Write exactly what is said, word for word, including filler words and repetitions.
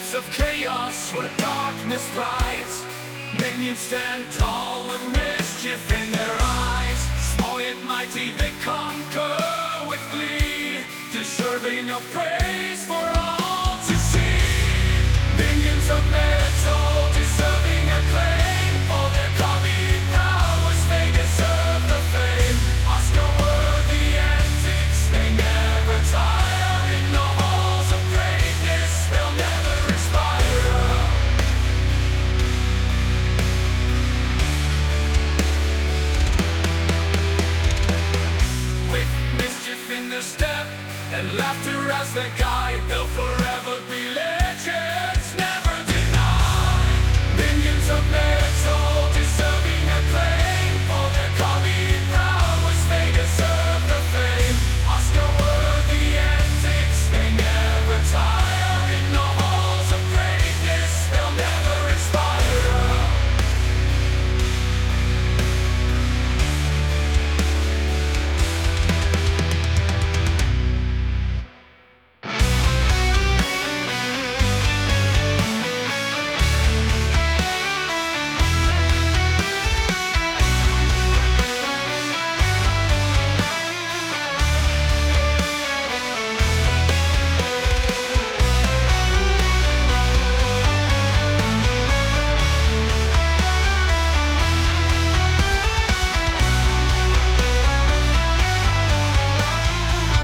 depths of chaos where darkness thrives, minions stand tall with mischief in their eyes. Small yet mighty they conquer with glee, deserving of praise for all to see. Minions of metal, deserving acclaim, for their comic prowess they deserve the fame. Oscar-worthy antics, they never tire. In the halls of greatness, they'll never expire. With mischief in their step and laughter as their guide, they'll forever